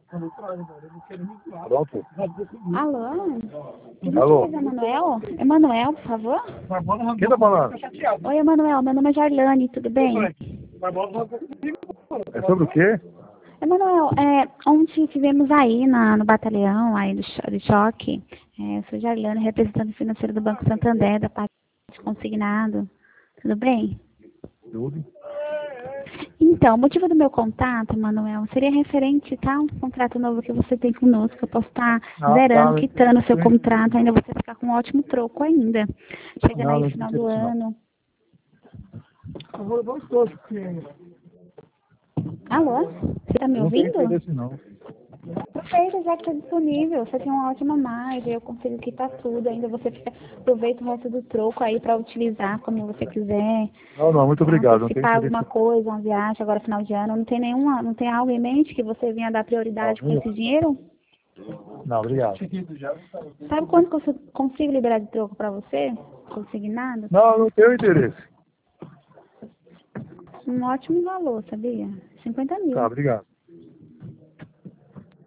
Pronto. Alô? Alô? Emanuel? Emanuel, por favor? Quem tá falando? Oi, Emanuel. Meu nome é Jarlane, tudo bem? É sobre o quê? Emanuel, ontem estivemos aí no batalhão aí do choque. Eu sou Jarlane, representante financeiro do Banco Santander, da parte de consignado. Tudo bem? Tudo. Então, o motivo do meu contato, Manuel, seria referente a um contrato novo que você tem conosco. Eu posso estar zerando, quitando o seu contrato, ainda você ficar com um ótimo troco ainda. Chegando aí no final do ano. Alô? Você está me ouvindo? Não tem interesse, não. Perfeito, já que está disponível. Você tem uma ótima margem, eu consigo quitar tudo. Ainda você aproveita o resto do troco aí para utilizar como você quiser. Não, muito obrigado. Não tem Antecipar interesse. alguma coisa, uma viagem agora final de ano. Não tem algo em mente que você venha dar prioridade com esse dinheiro? Não, obrigado. Sabe quanto que eu consigo liberar de troco para você? Consignado? Não tenho interesse. Um ótimo valor, sabia? 50 Tá, mil. obrigado.